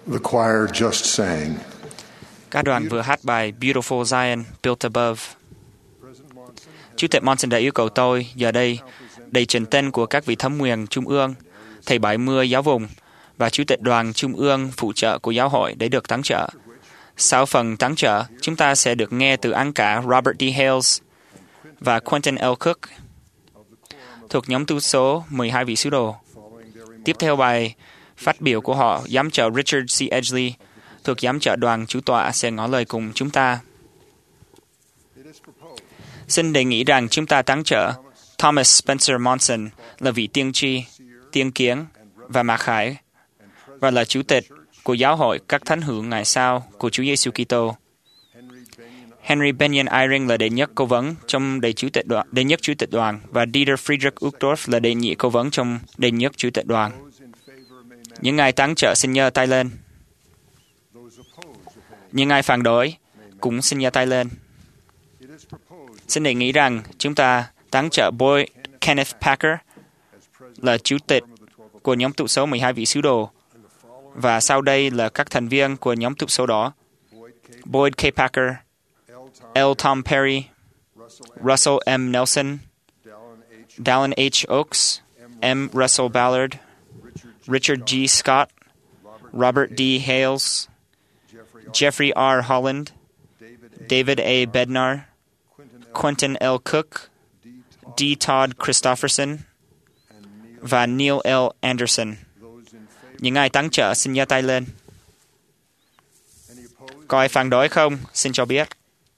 The choir just sang. Các đoàn vừa hát bài Beautiful Zion Built Above. Chủ tịch Monson đã yêu cầu tôi giờ đây đầy trình tên của các vị thẩm quyền trung ương, thầy 70 giáo vùng và chủ tịch đoàn trung ương phụ trợ của giáo hội để được tán trợ. Sau phần tán trợ, chúng ta sẽ được nghe từ án cả Robert D. Hales và Quentin L. Cook thuộc nhóm tu số 12 vị sứ đồ. Tiếp theo bài phát biểu của họ, giám trợ Richard C. Edgley thuộc giám trợ đoàn chủ tọa sẽ ngỏ lời cùng chúng ta. Xin đề nghị rằng chúng ta tán trợ Thomas Spencer Monson là vị tiên tri, tiên kiến và mặc khải và là chủ tịch của giáo hội các thánh hữu ngày sau của Chúa Giêsu Kitô. Henry Benyon Eyring là đệ nhất cố vấn trong đệ nhất chủ tịch đoàn và Dieter Friedrich Uchtdorf là đệ nhị cố vấn trong đệ nhất chủ tịch đoàn. Những ai tán trợ xin giơ tay lên. Những ai phản đối cũng xin giơ tay lên. Xin đề nghị rằng chúng ta tán trợ Boyd Kenneth Packer là chủ tịch của nhóm tụ số 12 vị sứ đồ và sau đây là các thành viên của nhóm tụ số đó: Boyd K. Packer, L. Tom Perry, Russell M. Nelson, Dallin H. Oaks, M. Russell Ballard, Richard G. Scott, Robert D. Hales, Jeffrey R. Holland, David A. Bednar, Quentin L. Cook, D. Todd Christofferson và Neil L. Anderson. Những ai tán trợ xin giơ tay lên. Có ai phản đối không? Xin cho biết.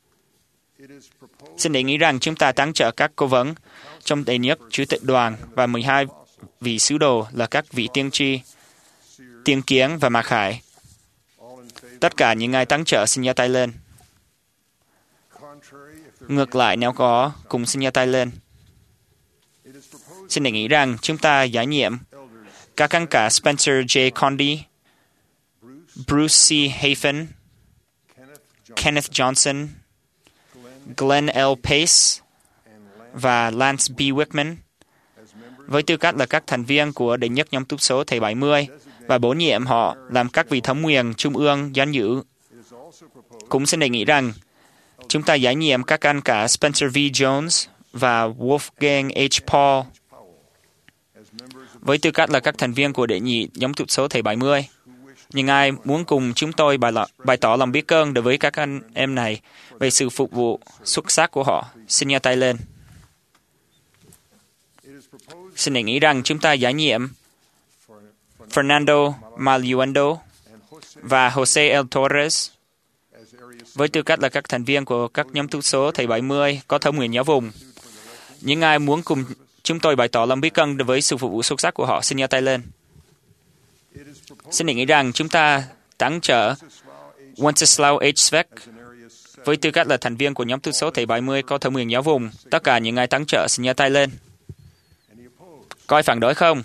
Xin đề nghị rằng chúng ta tán trợ các cố vấn trong đệ nhất chủ tịch đoàn và 12 vị sứ đồ là các vị tiên tri, tiên kiến và mặc khải. Tất cả những ai tán trợ xin giơ tay lên. Ngược lại nếu có, cùng xin giơ tay lên. Xin đề nghị rằng chúng ta giải nhiệm các anh cả Spencer J. Condy, Bruce C. Hafen, Kenneth Johnson, Glenn L. Pace và Lance B. Wickman với tư cách là các thành viên của đệ nhất nhóm túc số thầy 70 và bổ nhiệm họ làm các vị thẩm quyền trung ương danh dự. Cũng xin đề nghị rằng chúng ta giải nhiệm các anh cả Spencer V. Jones và Wolfgang H. Paul với tư cách là các thành viên của đệ nhị nhóm tụ số thầy 70. Nhưng ai muốn cùng chúng tôi bày tỏ lòng biết ơn đối với các anh em này về sự phục vụ xuất sắc của họ, xin giơ tay lên. Xin đề nghị rằng chúng ta giải nhiệm Fernando Maluendo và Jose L. Torres với tư cách là các thành viên của các nhóm tụ số thầy 70 có thẩm quyền giáo vùng. Những ai muốn cùng chúng tôi bày tỏ lòng biết ơn đối với sự phục vụ xuất sắc của họ, xin giơ tay lên. Xin đề nghị rằng chúng ta tán trợ Wenceslao H. Svek với tư cách là thành viên của nhóm tụ số thầy 70 có thẩm quyền giáo vùng. Tất cả những ai tán trợ xin giơ tay lên. Có ai phản đối không?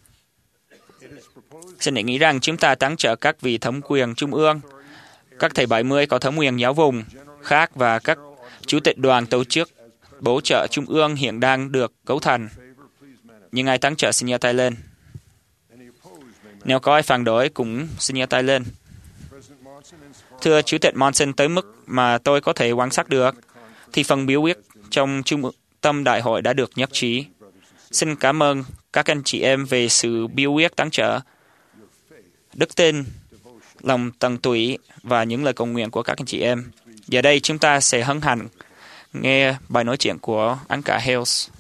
Xin đề nghị rằng chúng ta tán trợ các vị thẩm quyền trung ương, các thầy 70 có thẩm quyền giáo vùng khác và các chủ tịch đoàn tổ chức bổ trợ trung ương hiện đang được cấu thành. Nhưng ai tán trợ xin giơ tay lên. Nếu có ai phản đối cũng xin giơ tay lên. Thưa Chủ tịch Monson, tới mức mà tôi có thể quan sát được, thì phần biểu quyết trong trung tâm đại hội đã được nhất trí. Xin cảm ơn các anh chị em về sự biểu quyết tán trợ, đức tin, lòng tận tụy và những lời cầu nguyện của các anh chị em. Giờ đây chúng ta sẽ hân hạnh nghe bài nói chuyện của anh cả Hales.